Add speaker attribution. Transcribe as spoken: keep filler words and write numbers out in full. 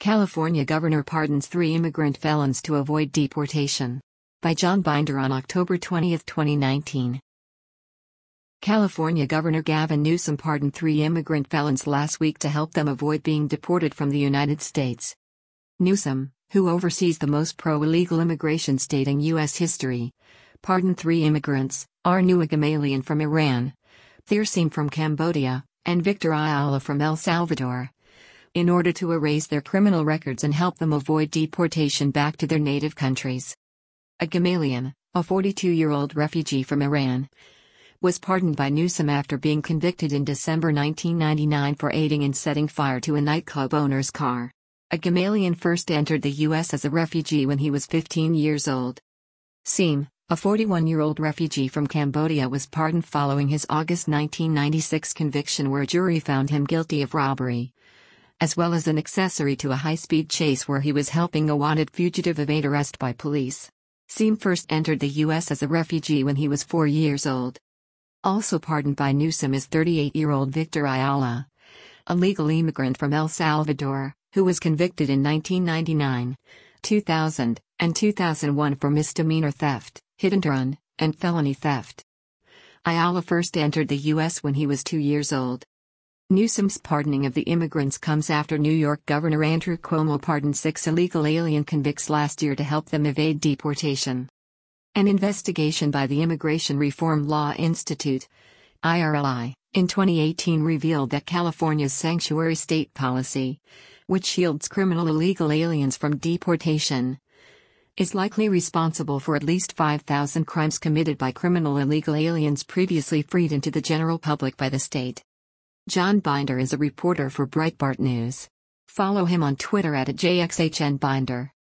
Speaker 1: California governor pardons three immigrant felons to avoid deportation. By John Binder on October twentieth, twenty nineteen. California Governor Gavin Newsom pardoned three immigrant felons last week to help them avoid being deported from the United States. Newsom, who oversees the most pro-illegal immigration state in U S history, pardoned three immigrants, Arnua Gamalian from Iran, Thirsim from Cambodia, and Victor Ayala from El Salvador, in order to erase their criminal records and help them avoid deportation back to their native countries. A Gamalian, a forty-two-year-old refugee from Iran, was pardoned by Newsom after being convicted in December nineteen ninety-nine for aiding in setting fire to a nightclub owner's car. A Gamalian first entered the U S as a refugee when he was fifteen years old. Seem, a forty-one-year-old refugee from Cambodia, was pardoned following his August nineteen ninety-six conviction where a jury found him guilty of robbery, as well as an accessory to a high-speed chase where he was helping a wanted fugitive evade arrest by police. Seem first entered the U S as a refugee when he was four years old. Also pardoned by Newsom is thirty-eight-year-old Victor Ayala, a legal immigrant from El Salvador, who was convicted in nineteen ninety-nine, two thousand, and two thousand one for misdemeanor theft, hit-and-run, and felony theft. Ayala first entered the U S when he was two years old. Newsom's pardoning of the immigrants comes after New York Governor Andrew Cuomo pardoned six illegal alien convicts last year to help them evade deportation. An investigation by the Immigration Reform Law Institute, I R L I, in twenty eighteen revealed that California's sanctuary state policy, which shields criminal illegal aliens from deportation, is likely responsible for at least five thousand crimes committed by criminal illegal aliens previously freed into the general public by the state. John Binder is a reporter for Breitbart News. Follow him on Twitter at J X H N Binder.